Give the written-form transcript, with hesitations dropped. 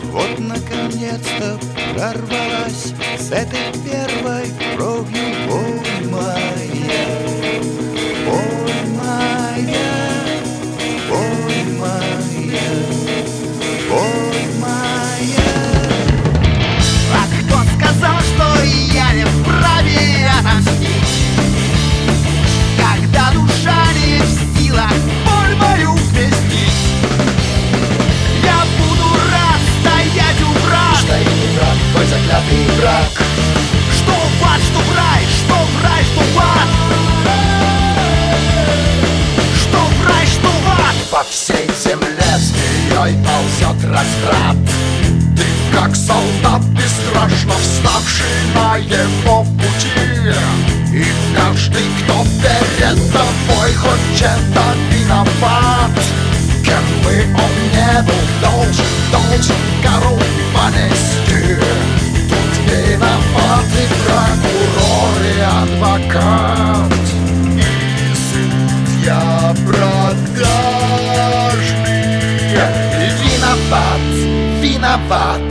Вот наконец-то прорвалась с этой первой кровью боль моя. Боль моя, боль моя, боль моя. А кто сказал, что я не вправе отомстить, когда душа не в силах боль мою вместить? Я буду рад стоять у врат. Стоит враг, твой заклятый враг. Что в ад, что в рай, что в рай, что в ад. Что в рай, что в ад. По всей земле змеей ползет разврат. Ты как солдат бесстрашно вставший на его пути. И каждый, кто перед тобой хоть чем-то виноват, кем бы он ни был, должен кару понести. Тут виноваты прокурор и адвокат, и судья продажный. Виноват, виноват.